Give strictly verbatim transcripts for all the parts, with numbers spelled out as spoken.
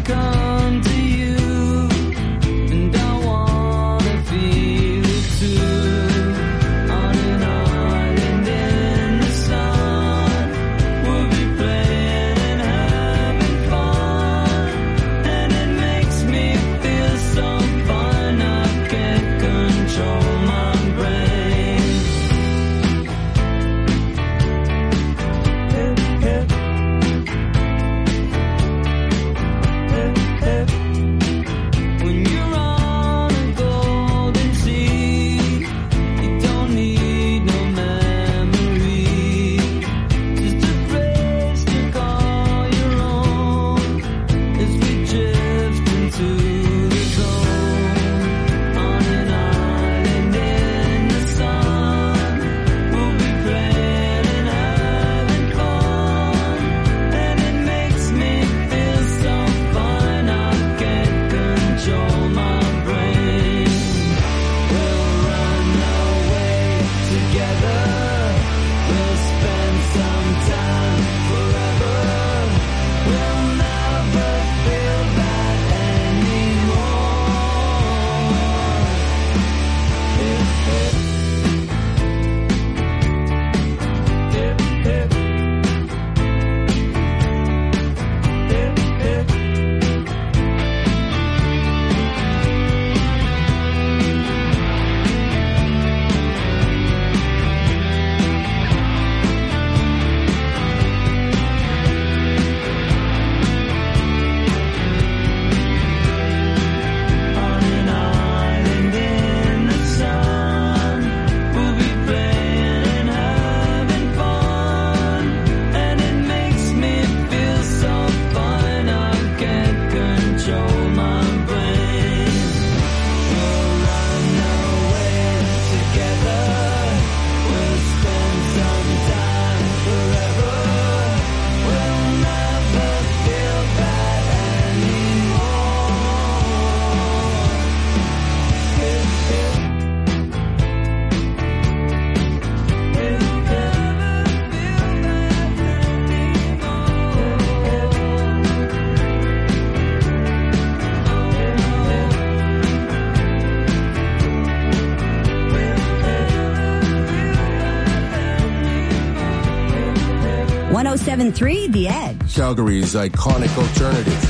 one oh seven point three The Edge. Calgary's iconic alternative.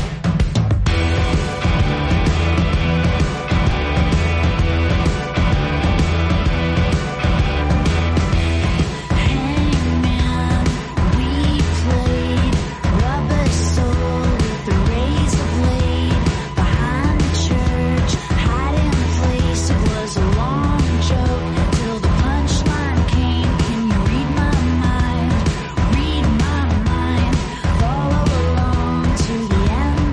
Follow along to the end.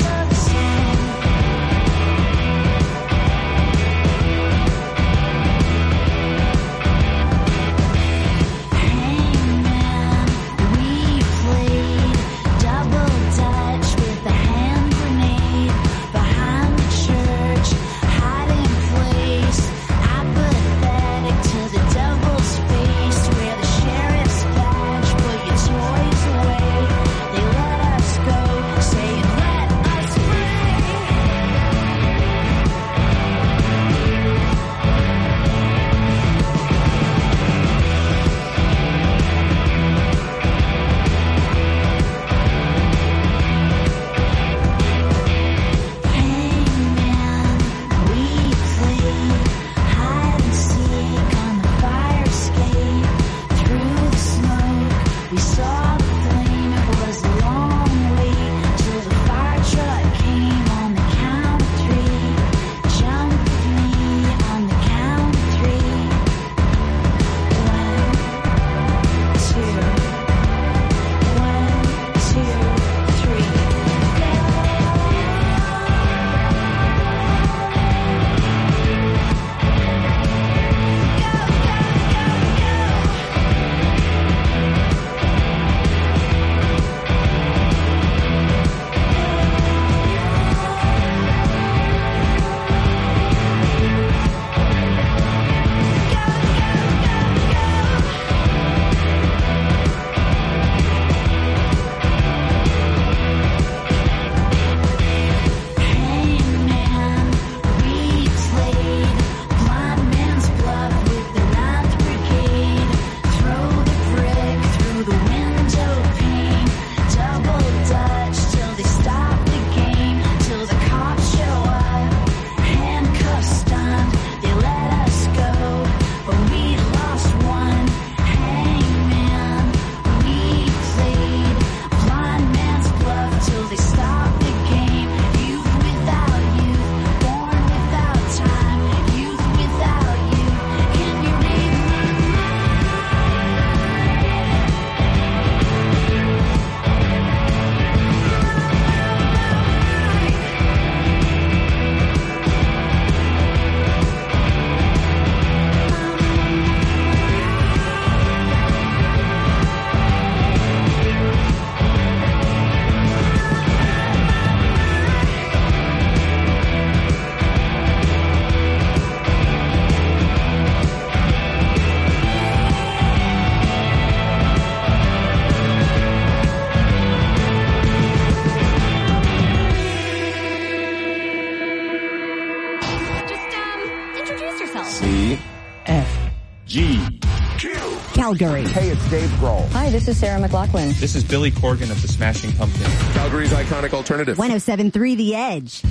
Calgary. Hey, it's Dave Grohl. Hi, this is Sarah McLachlan. This is Billy Corgan of the Smashing Pumpkins. Calgary's iconic alternative. one oh seven point three The Edge.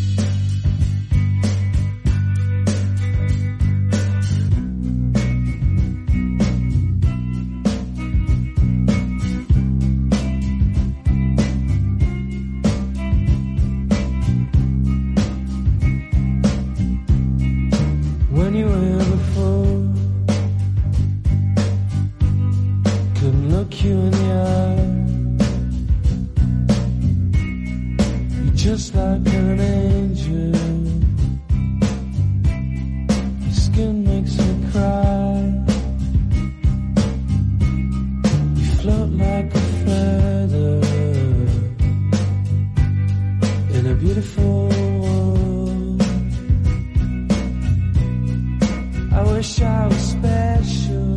When you were here before, couldn't look you in the eye. You're just like an angel. Your skin makes me cry. You float like a feather in a beautiful world. I wish I was special.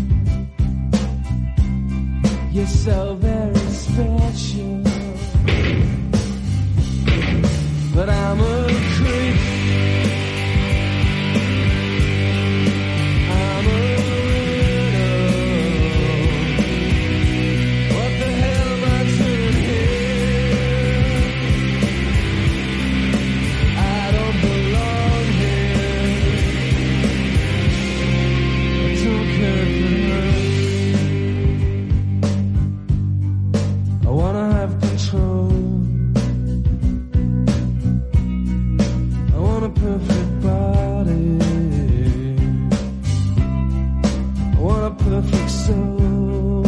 You're so very special. But I'm a creep. I'm a widow. What the hell am I doing here? I don't belong here. I don't care for her. I wanna have control. I want a perfect body. I want a perfect soul.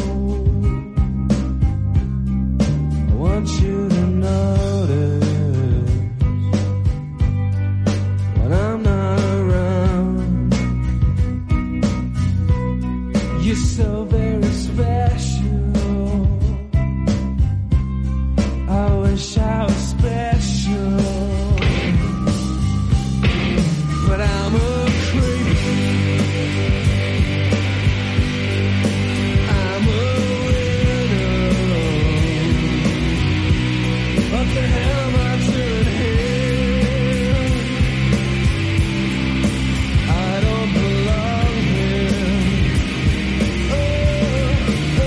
I want you to notice when I'm not around. You're so very special. I wish I was special. But I'm a creep. I'm a widow. What the hell am I doing here? I don't belong here. Oh, oh,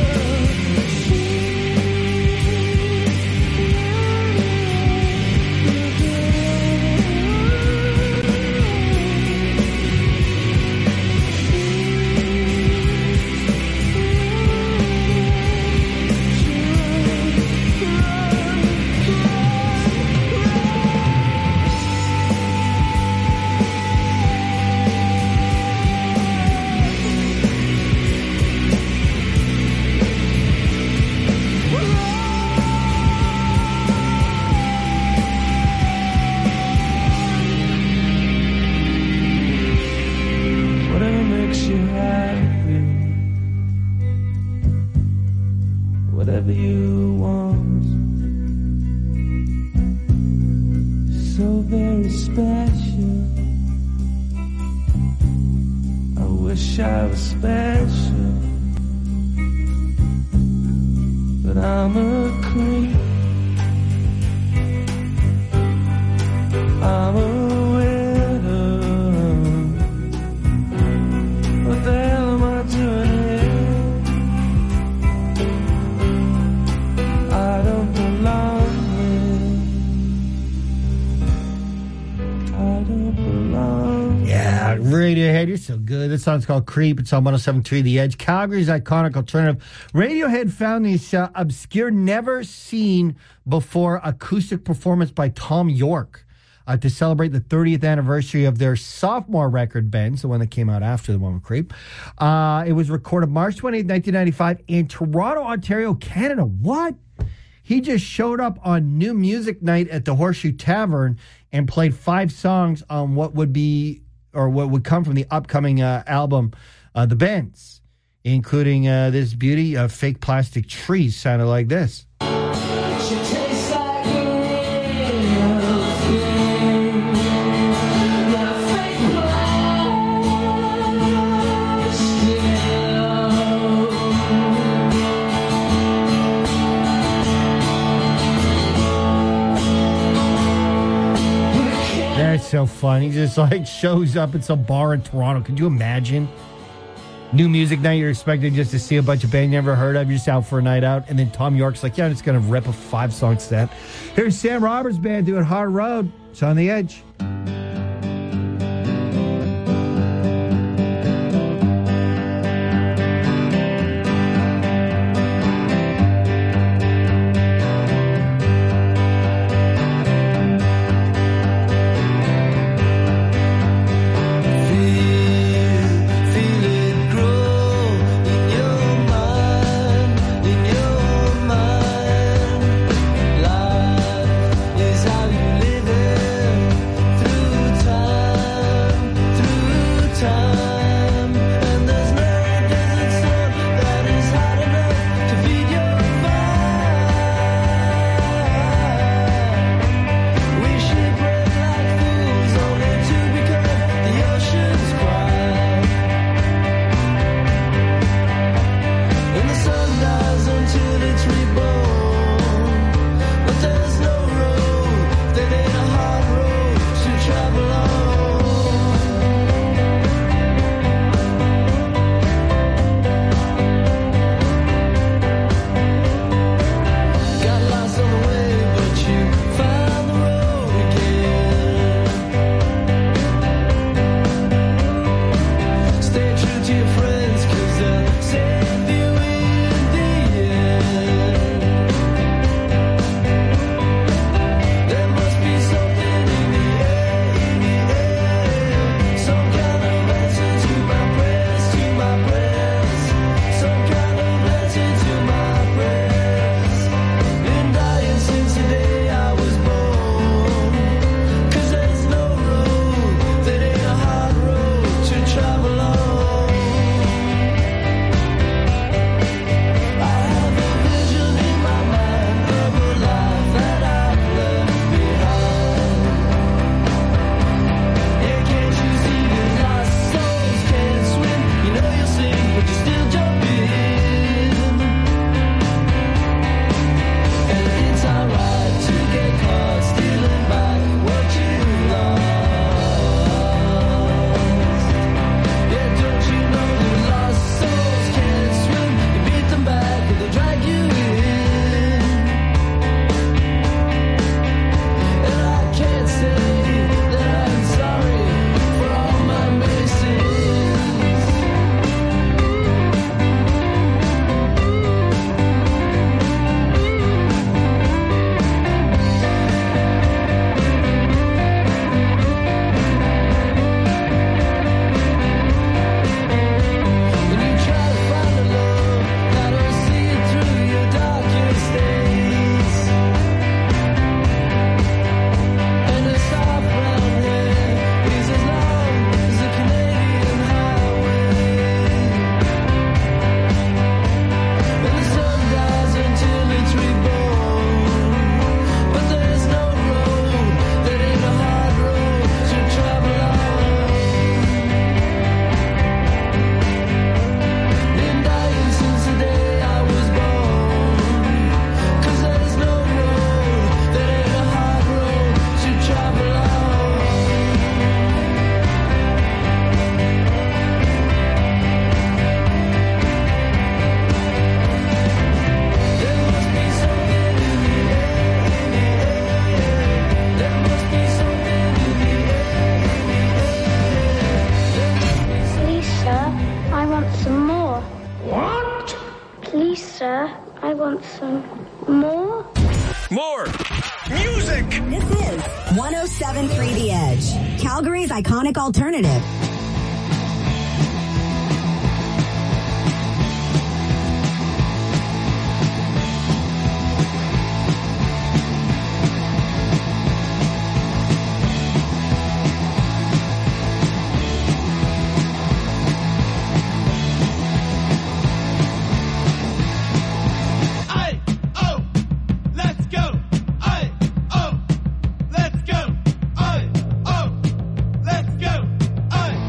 whatever makes you happy, whatever you want, so very special. I wish I was special, but I'm a creep. I'm a widow. What the hell am I doing here? I don't belong here. I don't belong. Yeah, Radiohead, you're so good. This song's called Creep. It's on one oh seven point three The Edge, Calgary's iconic alternative. Radiohead found this uh, obscure, never-seen-before acoustic performance by Tom York uh, to celebrate the thirtieth anniversary of their sophomore record, Ben's, the one that came out after the one with Creep. Uh, it was recorded March twenty-eighth, nineteen ninety-five in Toronto, Ontario, Canada. What? He just showed up on New Music Night at the Horseshoe Tavern and played five songs on what would be, or what would come from the upcoming uh, album, uh, The Bends, including uh, this beauty of Fake Plastic Trees. Sounded like this. That's so fun. He just like shows up at some bar in Toronto. Could you imagine? New music night, you're expecting just to see a bunch of band you never heard of. You're just out for a night out. And then Tom York's like, yeah, I'm just going to rip a five-song set. Here's Sam Roberts' band doing Hard Road. It's On the Edge. want some more? More music! This is one oh seven point three The Edge, Calgary's iconic alternative. Let's go!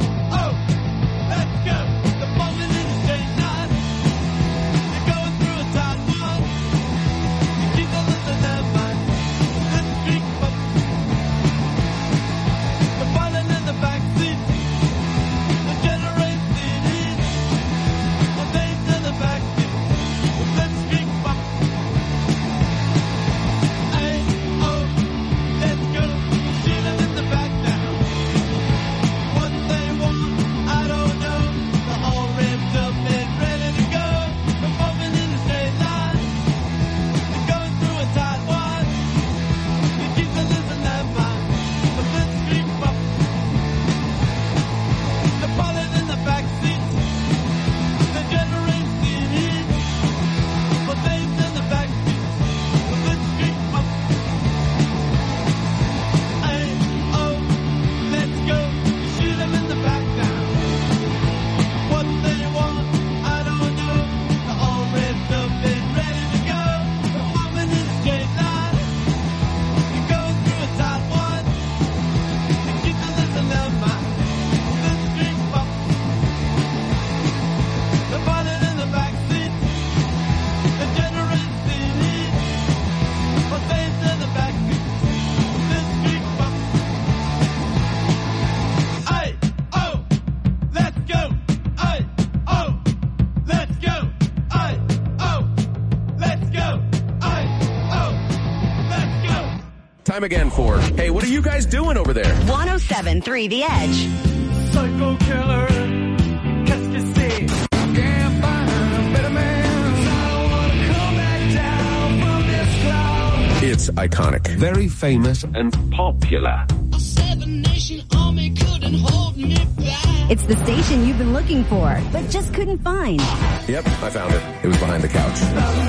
time again for, hey, what are you guys doing over there? one oh seven point three The Edge. Psycho killer, qu'est-ce que c'est? Can't find a better man. I don't wanna come back down from this cloud. It's iconic. Very famous and popular. A seven-nation army couldn't hold me back. It's the station you've been looking for, but just couldn't find. Yep, I found it. It was behind the couch.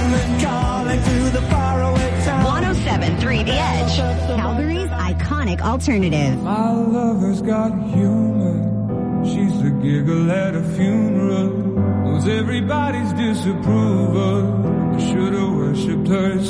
one oh seven point three The Edge. Calgary's iconic alternative. My lover's got humor. She's the giggle at a funeral. Knows everybody's disapproval. I should have worshipped her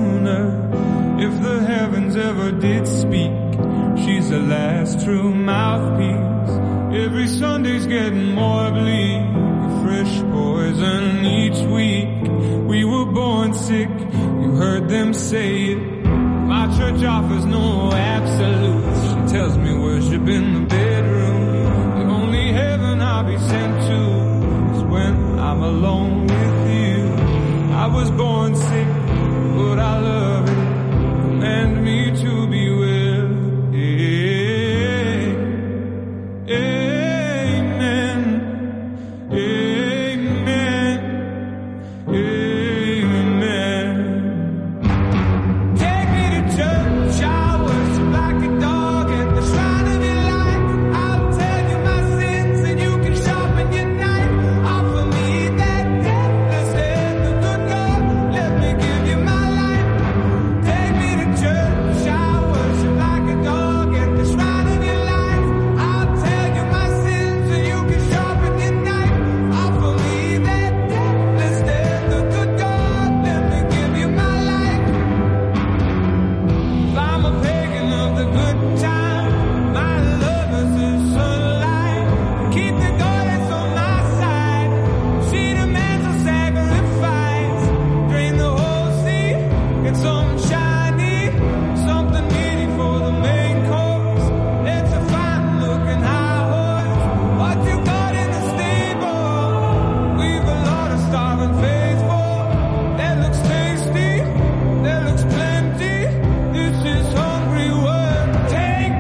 sooner. If the heavens ever did speak, she's the last true mouthpiece. Every Sunday's getting more bleak. Fresh poison each week. We were born sick. You heard them say it. My church offers no absolutes. She tells me worship in the bedroom. The only heaven I'll be sent to is when I'm alone with you. I was born sick, but I love it. Command me to be well. Take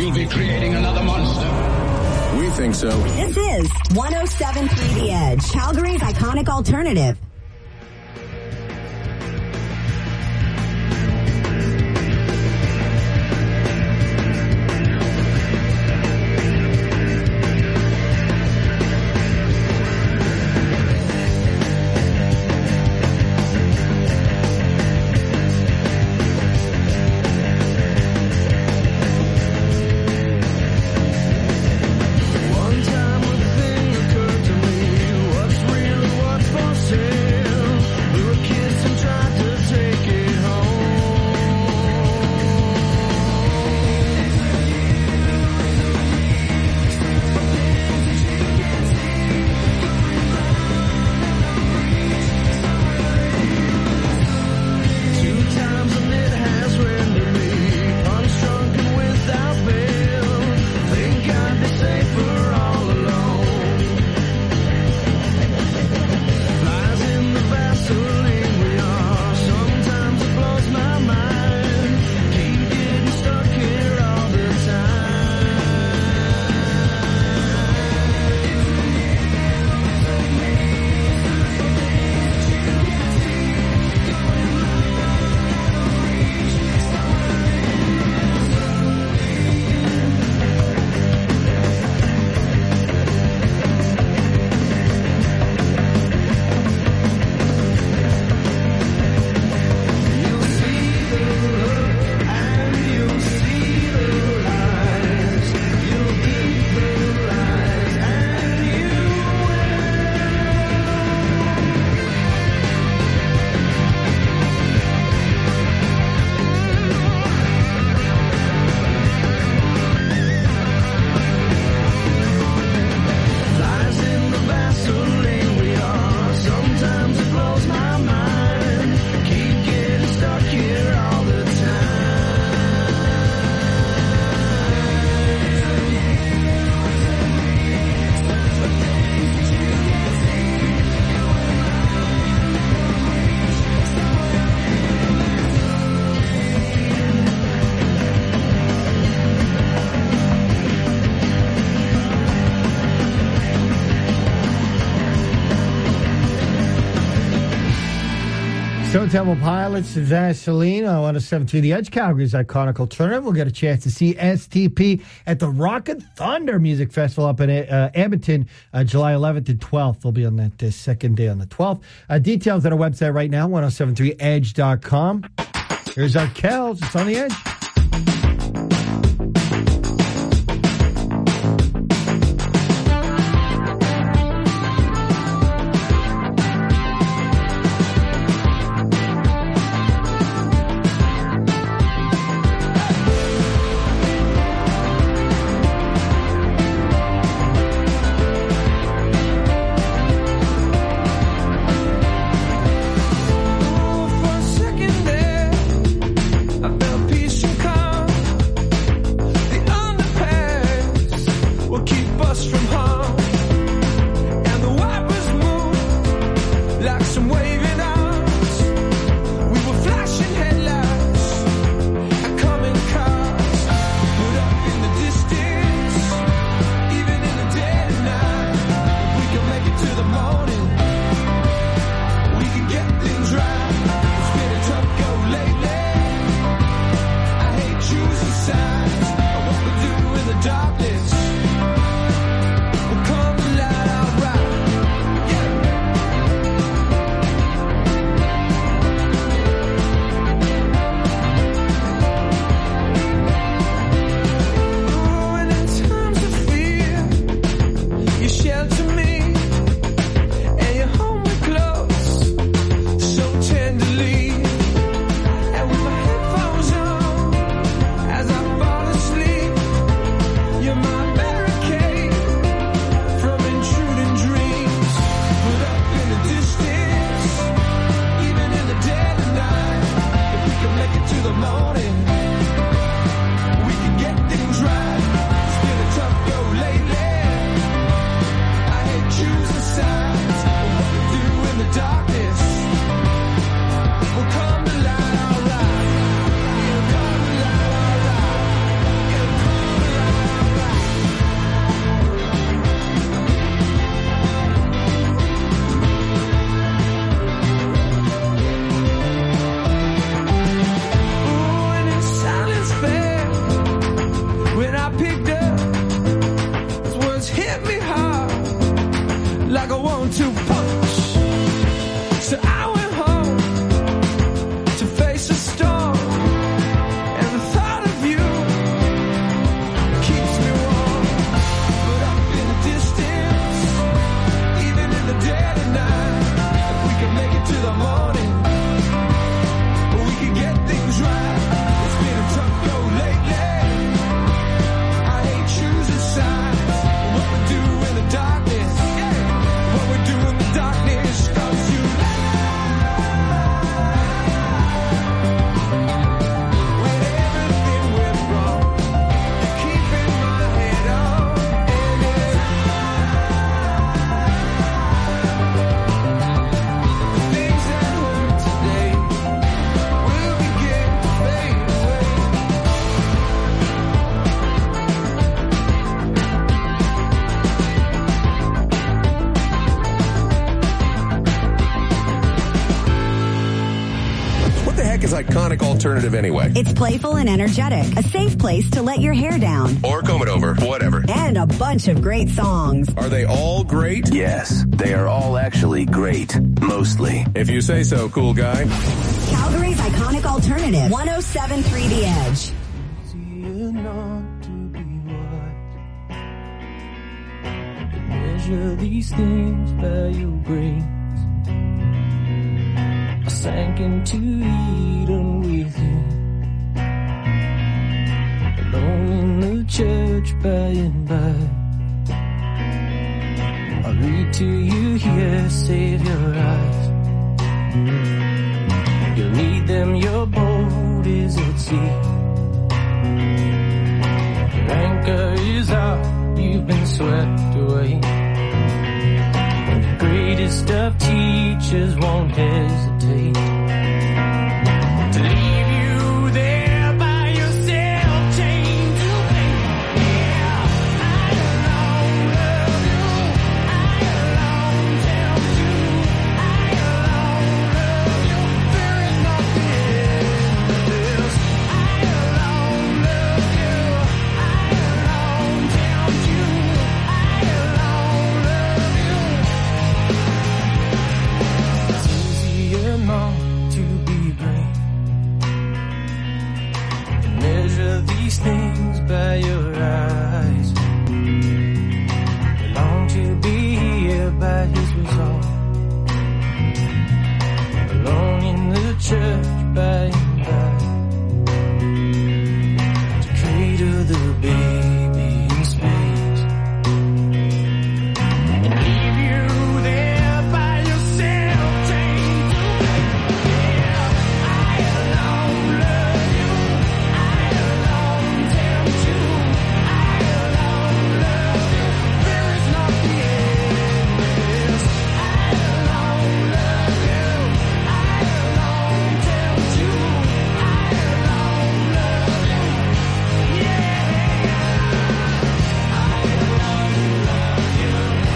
you'll be creating another monster. We think so. This is one oh seven point three The Edge, Calgary's iconic alternative. One time a thing occurred to me. What's real or what's for sale? Blew a kiss and tried to take it home. Two times and it has rendered me punch-drunk and without bail. Think I'd be safer all alone. Flies in the Vaseline we are. Sometimes it blows my mind. Keep getting stuck here all the time. You'll see the look and you'll see the lies. You'll eat the lies and you Flies in the Vaseline we are. Sometimes it blows my mind. Keep getting stuck here all the Stone Temple Pilots, Vaseline on one oh seven point three The Edge, Calgary's iconic alternative. We'll get a chance to see S T P at the Rock and Thunder Music Festival up in uh, Edmonton, uh, July eleventh and twelfth. They'll be on that uh, second day on the twelfth. Uh, details on our website right now, ten seventy-three edge dot com. Here's our Kells. It's on the Edge. For a second there, I felt peace and calm. The underpass will keep us from harm, and the wipers move like some waving arms. We were flashing headlights and coming cars, put up in the distance, even in the dead of night. If we can make it to the morning, we can get things right. It's been a tough go lately. I hate choosing sides. What we do in the darkness will come to light alright. Oh, and in times of fear, you shelter me, and you hold me close so tenderly. And with my headphones on, as I fall asleep, you're my barricade from intruding dreams. Put up in the distance, even in the dead of night. If we can make it to the morning, we can get things right. It's been a tough go lately. I hate choosing sides. What we do in the darkness will come to light alright. It'll come to light alright. It'll come to light alternative anyway. It's playful and energetic, a safe place to let your hair down. Or comb it over, whatever. And a bunch of great songs. Are they all great? Yes, they are all actually great. Mostly. If you say so, cool guy. Calgary's iconic alternative, one oh seven point three The Edge. Measure these things by your grace. I sank into Eden with you, alone in the church by and by. I read to you here, save your eyes. You'll need them, your boat is at sea. Your anchor is out, you've been swept away. The greatest of teachers won't hesitate to leave you there by yourself, chained to faith. Yeah, I alone love you. I alone tell you. I alone love you. There is nothing in this. I alone love you. I alone tell you. I alone love you. Not to be great. Measure these things by your eyes. They long to be here by his resolve. Alone in the church by and by, to cradle the baby in space and leave you there by yourself, chained to faith. Yeah, I alone love you. I alone tell you. I alone love you. There is nothing in this. I alone love you. I alone tell you. I alone love you. Yeah, I alone love you.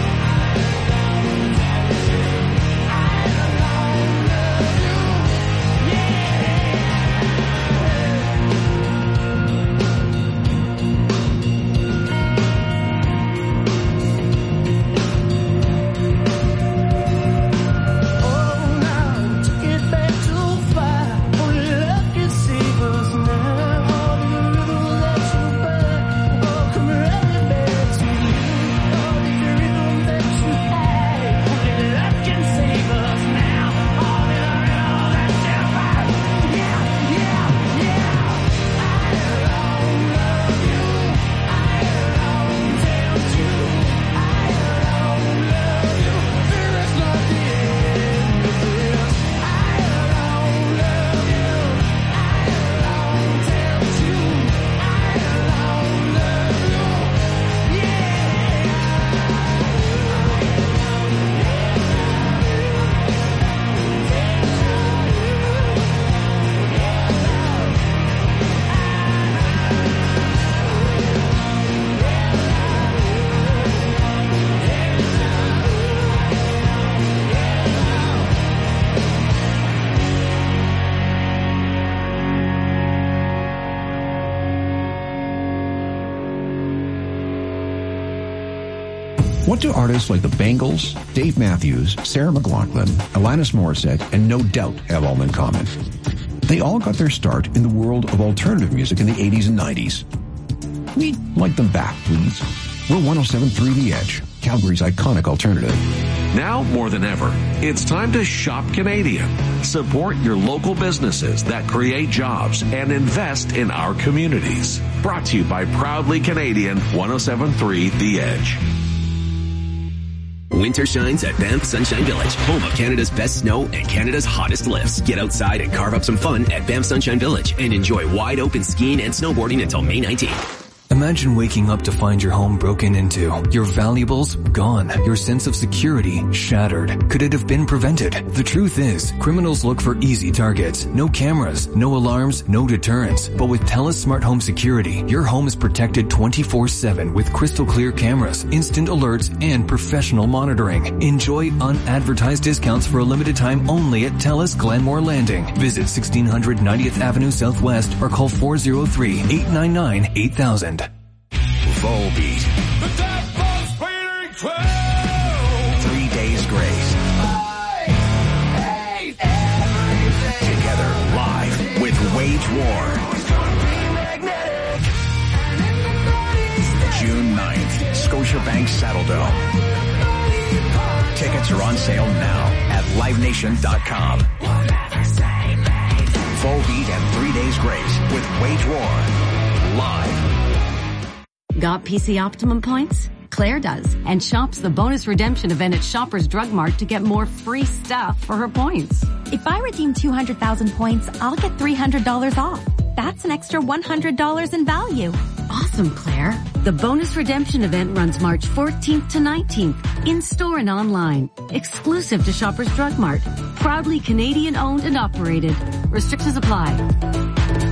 Oh, now took it back too far. Only love can save us now. All the rhythm that you back, oh, come running back to you. All the rhythm that you had, only love can save us now. All the rhythm that you had, yeah, yeah, yeah. I alone love you. I alone tell you. I alone love you. There is nothing in this. I alone love you. I alone tell you. I alone love you. What do artists like the Bangles, Dave Matthews, Sarah McLachlan, Alanis Morissette, and No Doubt have all in common? They all got their start in the world of alternative music in the eighties and nineties. We'd like them back, please. We're one oh seven point three The Edge, Calgary's iconic alternative. Now more than ever, it's time to shop Canadian. Support your local businesses that create jobs and invest in our communities. Brought to you by Proudly Canadian, one oh seven point three The Edge. Winter shines at Banff Sunshine Village, home of Canada's best snow and Canada's hottest lifts. Get outside and carve up some fun at Banff Sunshine Village and enjoy wide open skiing and snowboarding until May nineteenth. And Imagine waking up to find your home broken into, your valuables gone, your sense of security shattered. Could it have been prevented? The truth is, criminals look for easy targets. No cameras, no alarms, no deterrents. But with TELUS Smart Home Security, your home is protected twenty-four seven with crystal clear cameras, instant alerts, and professional monitoring. Enjoy unadvertised discounts for a limited time only at TELUS Glenmore Landing. Visit sixteen hundred ninetieth Avenue Southwest or call four oh three, eight nine nine, eight thousand. Volbeat. The Dead Falls Bleeding twelve. Three Days Grace. Together live with Wage War. June ninth, Scotiabank Saddledome. Tickets are on sale now at live nation dot com. Volbeat and Three Days Grace with Wage War. Live. Got P C Optimum points? Claire does, and shops the bonus redemption event at Shoppers Drug Mart to get more free stuff for her points. If I redeem two hundred thousand points, I'll get three hundred dollars off. That's an extra one hundred dollars in value. Awesome, Claire. The bonus redemption event runs March fourteenth to nineteenth, in-store and online. Exclusive to Shoppers Drug Mart. Proudly Canadian owned and operated. Restrictions apply.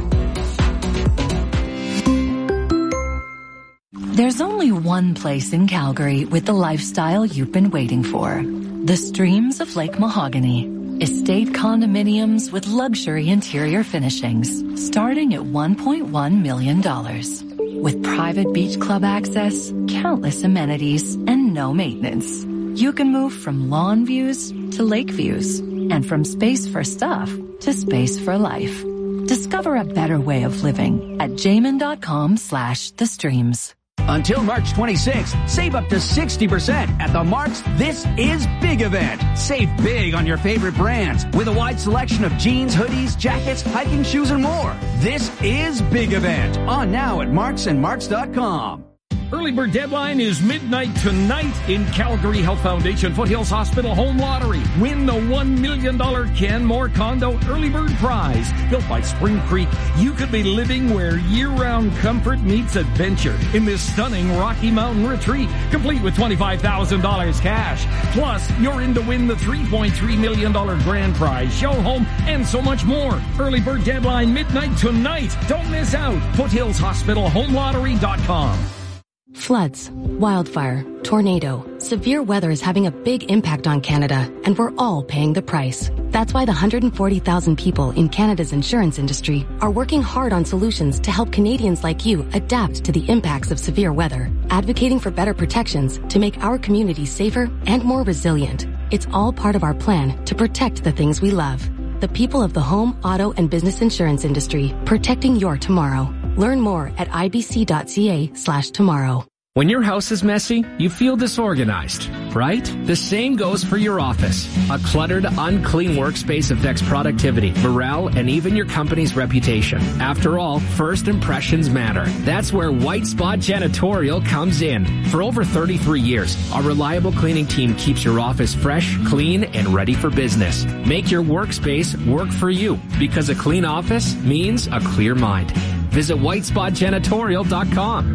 There's only one place in Calgary with the lifestyle you've been waiting for. The Streams of Lake Mahogany. Estate condominiums with luxury interior finishings starting at one point one million dollars. With private beach club access, countless amenities, and no maintenance. You can move from lawn views to lake views, and from space for stuff to space for life. Discover a better way of living at jamin.com slash the streams. Until March twenty-sixth, save up to sixty percent at the Mark's This Is Big event. Save big on your favorite brands with a wide selection of jeans, hoodies, jackets, hiking shoes, and more. This is Big event. On now at marks and marks dot com. Early bird deadline is midnight tonight in Calgary. Health Foundation Foothills Hospital Home Lottery. Win the one million dollars Canmore Condo Early Bird Prize. Built by Spring Creek, you could be living where year-round comfort meets adventure in this stunning Rocky Mountain retreat, complete with twenty-five thousand dollars cash. Plus, you're in to win the three point three million dollars grand prize, show home, and so much more. Early bird deadline midnight tonight. Don't miss out. foothills hospital home lottery dot com. Floods, wildfire, tornado. Severe weather is having a big impact on Canada, and we're all paying the price. That's why the one hundred forty thousand people in Canada's insurance industry are working hard on solutions to help Canadians like you adapt to the impacts of severe weather, advocating for better protections to make our communities safer and more resilient. It's all part of our plan to protect the things we love. The people of the home, auto, and business insurance industry, protecting your tomorrow. Learn more at ibc.ca slash tomorrow. When your house is messy, you feel disorganized, right? The same goes for your office. A cluttered, unclean workspace affects productivity, morale, and even your company's reputation. After all, first impressions matter. That's where White Spot Janitorial comes in. For over thirty-three years, our reliable cleaning team keeps your office fresh, clean, and ready for business. Make your workspace work for you, because a clean office means a clear mind. Visit white spot janitorial dot com.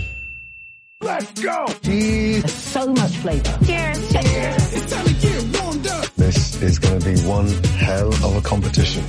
Let's go! There's so much flavor. Cheers! Cheers! It's time to get warmed up! This is going to be one hell of a competition.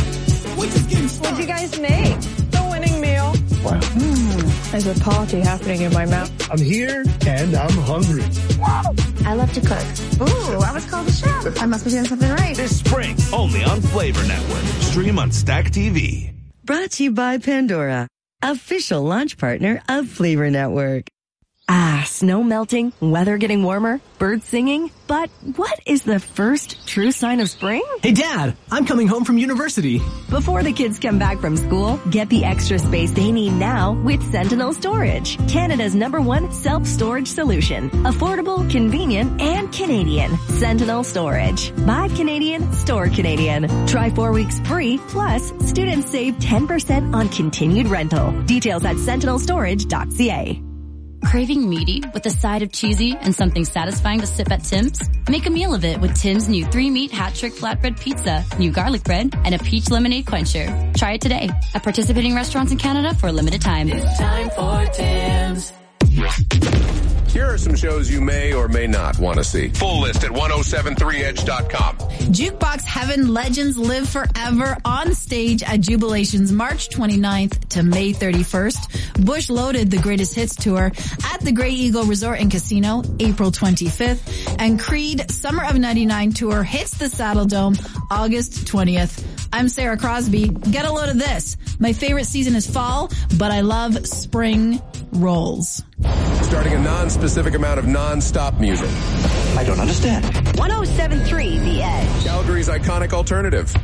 What'd you guys make? The winning meal. Wow. Mm, there's a party happening in my mouth. I'm here and I'm hungry. I love to cook. Ooh, I was called a chef. I must be doing something right. This spring, only on Flavor Network. Stream on Stack T V. Brought to you by Pandora, official launch partner of Flavor Network. Ah, snow melting, weather getting warmer, birds singing. But what is the first true sign of spring? Hey, Dad, I'm coming home from university. Before the kids come back from school, get the extra space they need now with Sentinel Storage, Canada's number one self-storage solution. Affordable, convenient, and Canadian. Sentinel Storage. Buy Canadian, store Canadian. Try four weeks free, plus students save ten percent on continued rental. Details at sentinel storage dot c a. Craving meaty with a side of cheesy and something satisfying to sip at Tim's? Make a meal of it with Tim's new three-meat hat-trick flatbread pizza, new garlic bread, and a peach lemonade quencher. Try it today at participating restaurants in Canada for a limited time. It's time for Tim's. Here are some shows you may or may not want to see. Full list at ten seventy-three edge dot com. Jukebox Heaven Legends Live Forever on stage at Jubilations March twenty-ninth to May thirty-first. Bush Loaded the Greatest Hits Tour at the Grey Eagle Resort and Casino April twenty-fifth. And Creed Summer of ninety-nine Tour hits the Saddle Dome August twentieth. I'm Sarah Crosby. Get a load of this. My favorite season is fall, but I love spring rolls. Starting a non-specific amount of non-stop music. I don't understand. ten seventy-three The Edge. Calgary's iconic alternative.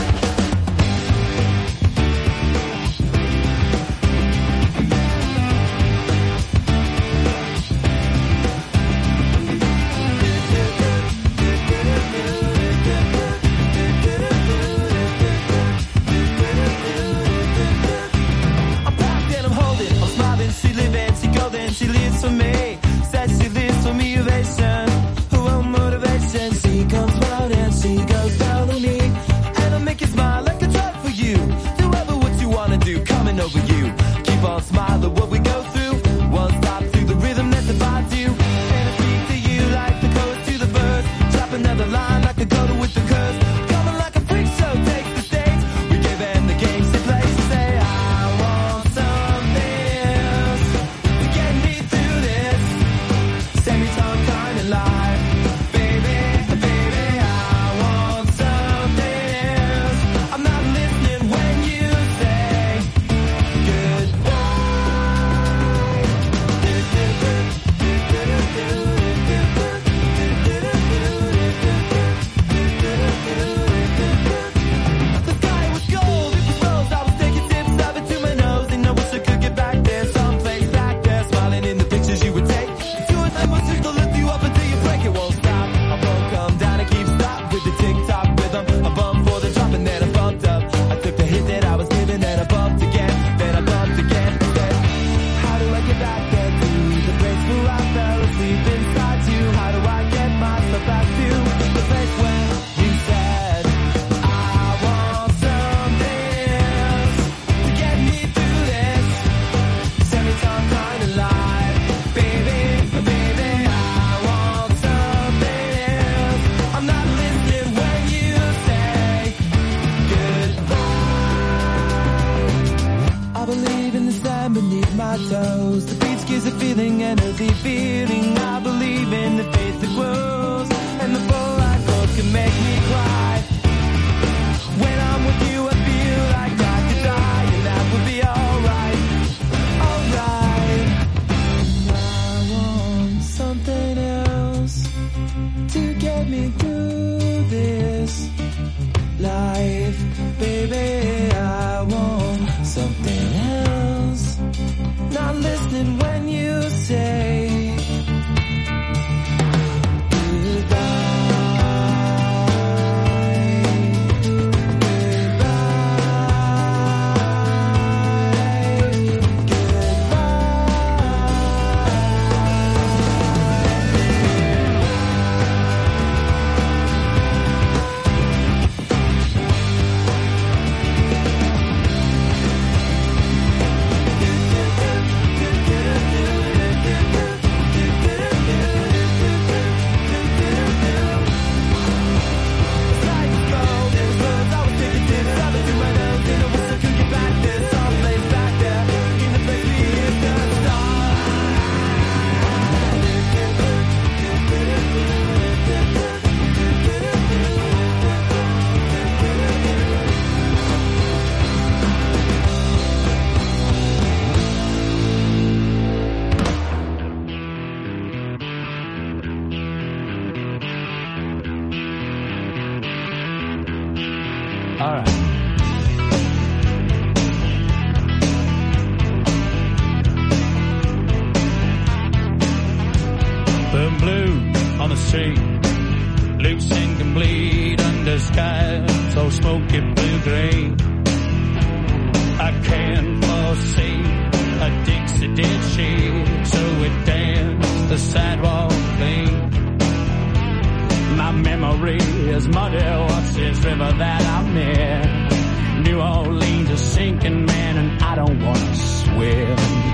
She lives for me, says she lives for me, ovation. Who will motivation? She comes round and she goes down on me. And I'll make you smile like a drug for you. Do ever what you wanna do, coming over you. Keep on smiling what we go through. One stop to the rhythm that divides you. And I speak to you like the chorus to the verse. Drop another line like a coda with the curse. Coming like a freak show takes the stage. We give them the games they play. She say, I want something else to get me through this semi-tongue kind of life. Baby, baby, I want something else. I'm not listening when you say goodbye. The sky was gold, it was rose. I was taking sips of it to my nose, and I wish I could get back there, someplace back there, smiling in the pictures you would take. It's yours, I must just lift you up until you break. It won't stop. I won't come down and keep stop with the tick-tock rhythm. I bumped for the drop and then I bumped up. I took the hit that I was giving, then I bumped again, then I bumped again. Said, how do I get back there to the place where I fell asleep inside you? How do I get myself back to the place where you said I want something else to get me through this semi-tongue kind of life. Baby, baby, I want something else. I'm not listening when you say goodbye. I believe in the sand beneath my toes. The beach gives a feeling, energy feeling. I believe in the faith that grows, and the black hole can make me cry. When I'm with you, I feel like I could die, and that would be alright, alright. I want something else to get me through this life, baby. I want something else. Not listening when you say all right. The blue on the sea, loose and complete under sky so smoky blue-green. I can't foresee a Dixie did she, so it river that I'm in. New Orleans is sinking, man, and I don't want to swim.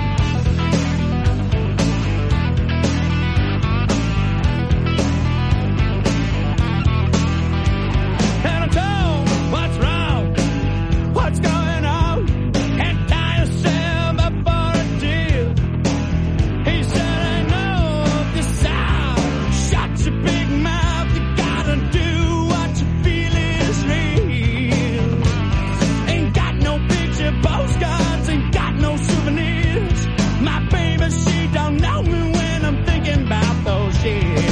And I'm told, what's wrong? What's going on? Can't tie yourself up for a deal. He said, I know this out. Shut your big mouth. You gotta do what you feel is real. Ain't got no picture postcards, ain't got no souvenirs. My baby, she don't know me when I'm thinking about those years.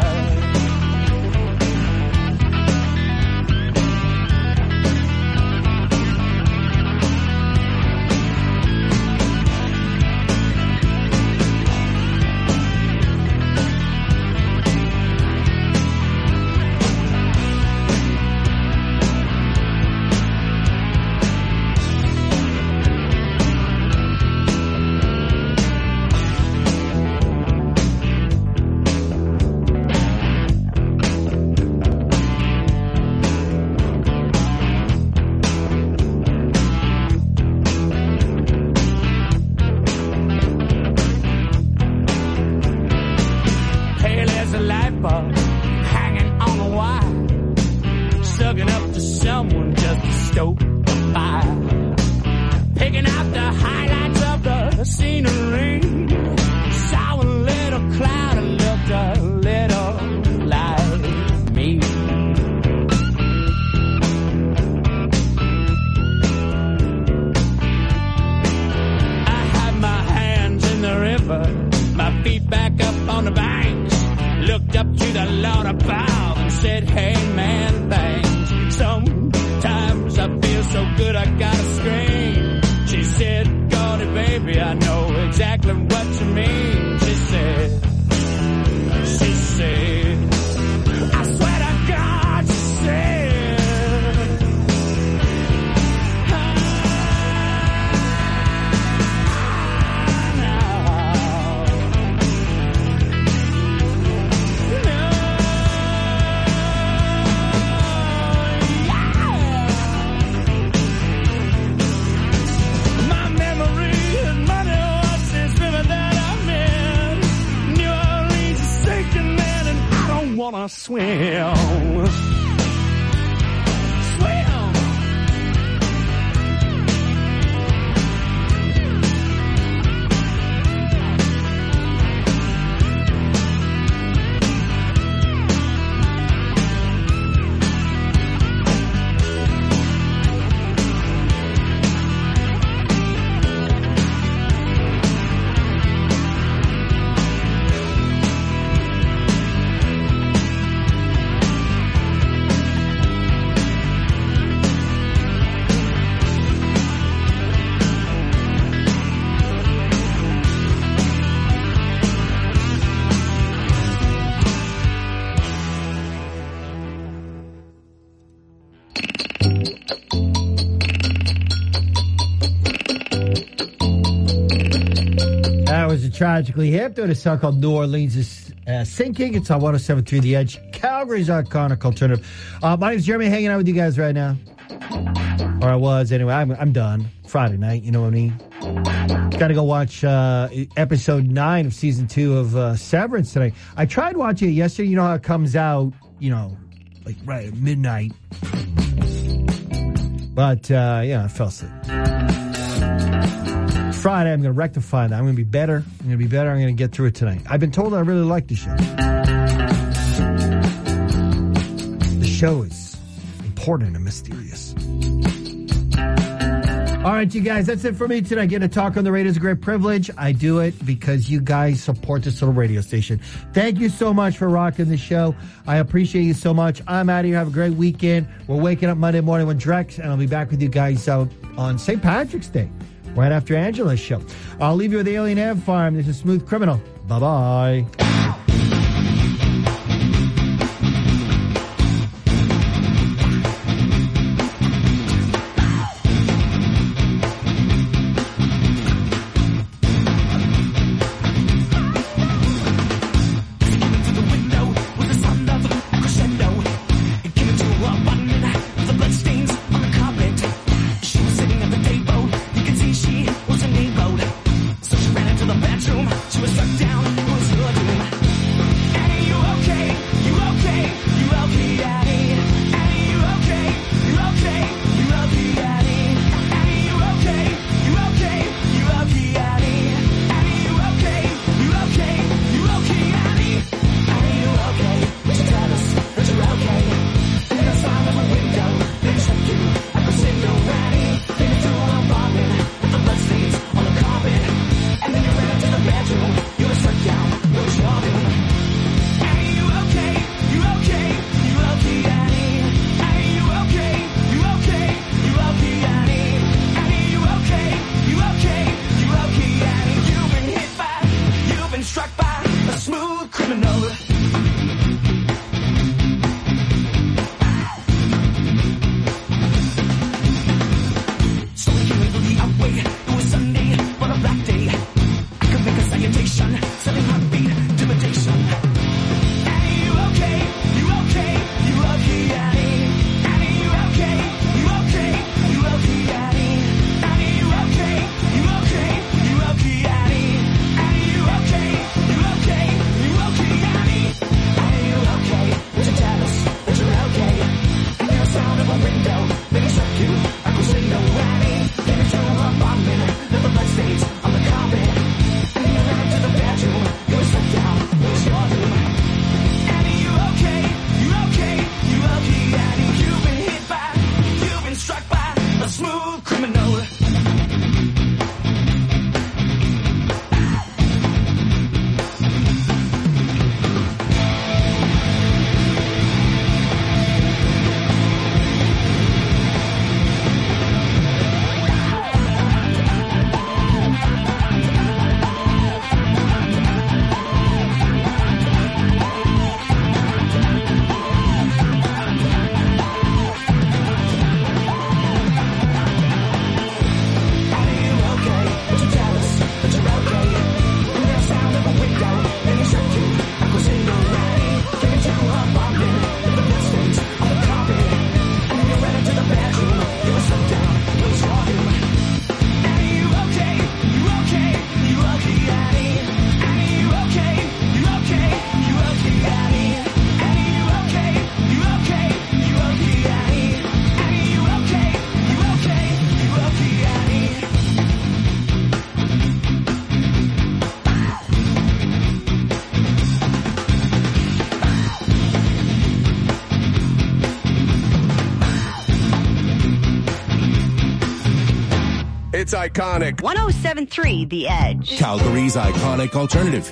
Pale as a light bulb, hanging on a wire, sucking up to someone just to stoke the fire, picking out the highlights of the scenery. Saw a little cloud that looked a little like me. I had my hands in the river, my feet back up on the banks. Looked up to the Lord above and said, hey man, thanks. Sometimes I feel so good I gotta scream. She said, Gordy baby, I know exactly what you mean. She said, she said, I swear to God, she said, wanna swim. Swim. Tragically hip, doing a song called New Orleans is uh, Sinking. It's on one oh seven point three The Edge, Calgary's iconic alternative. Uh, my name's Jeremy, hanging out with you guys right now. Or I was, anyway. I'm, I'm done. Friday night, you know what I mean? Got to go watch uh, episode nine of season two of uh, Severance tonight. I tried watching it yesterday. You know how it comes out, you know, like right at midnight. But, uh, yeah, I fell asleep. Friday, I'm going to rectify that. I'm going to be better. I'm going to be better. I'm going to get through it tonight. I've been told I really like the show. The show is important and mysterious. All right, you guys, that's it for me tonight. Getting to talk on the radio is a great privilege. I do it because you guys support this little radio station. Thank you so much for rocking the show. I appreciate you so much. I'm out of here. Have a great weekend. We're waking up Monday morning with Drex, and I'll be back with you guys out on Saint Patrick's Day. Right after Angela's show. I'll leave you with Alien Ant Farm. This is Smooth Criminal. Bye-bye. It's iconic. one oh seven point three The Edge. Calgary's iconic alternative.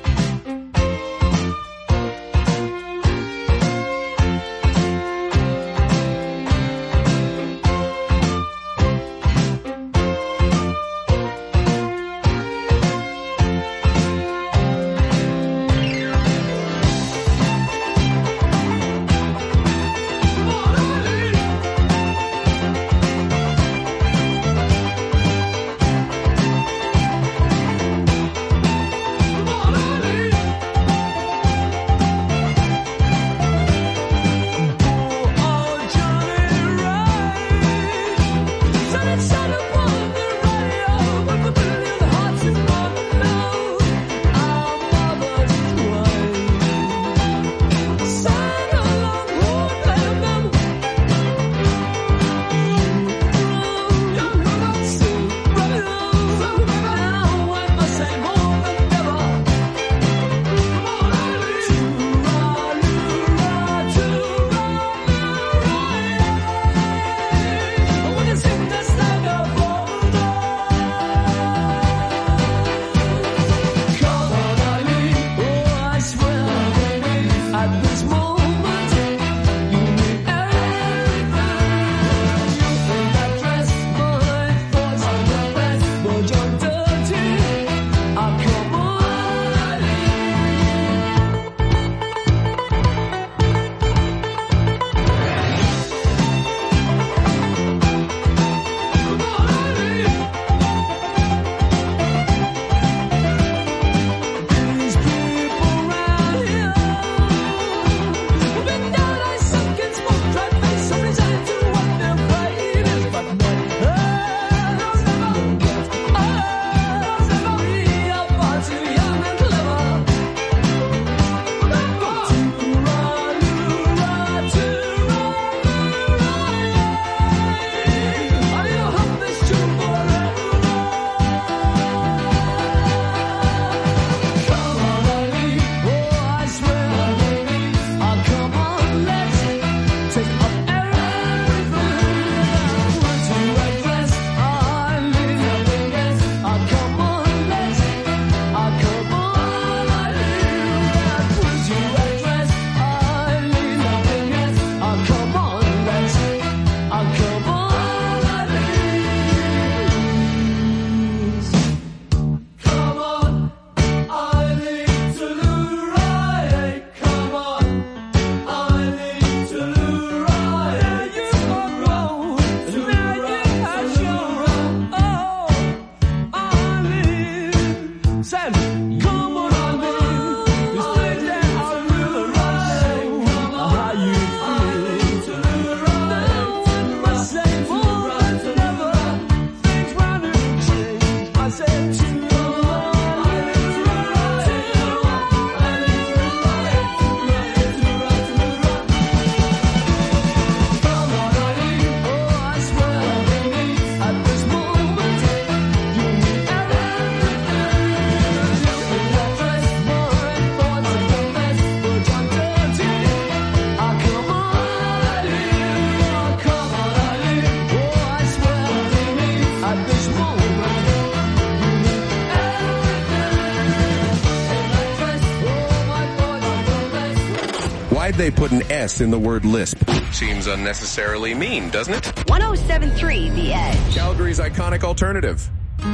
Why'd they put an S in the word lisp? Seems unnecessarily mean, doesn't it? one oh seven point three The Edge. Calgary's iconic alternative.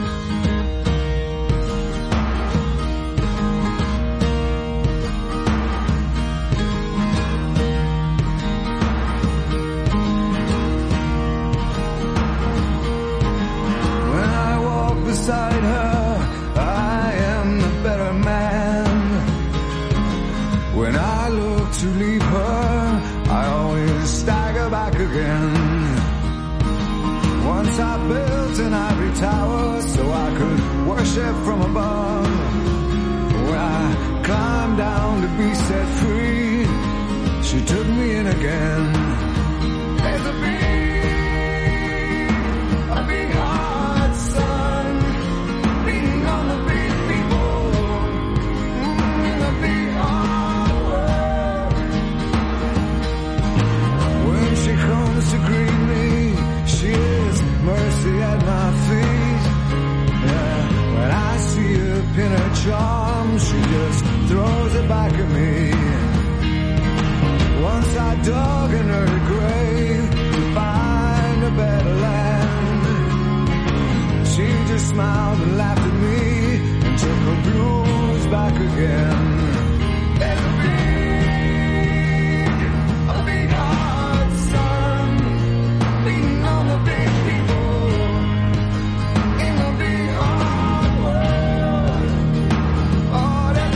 When I walk beside her, I am the better man. When I look to leave her, I always stagger back again. Once I built an ivory tower so I could worship from above. When I climbed down to be set free, she took me in again. There's a big, a big heart, son, beating on the big people, in the big hard world. When she comes to greet me, she is mercy at my feet. charm, she just throws it back at me. Once I dug in her grave to find a better land. She just smiled and laughed at me and took her blues back again. There's a big, a big heart, son, beating on the big people in the big hard world. Oh, there's a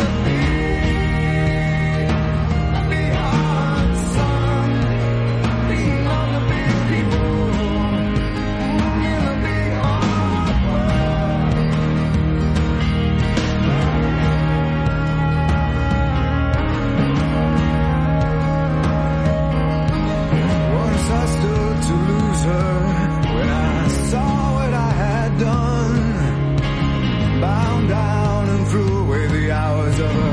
big, a big heart, son, beating on the big people in the big hard world. Once I stood to lose her when I saw what I had done. Bound down and threw away the hours of her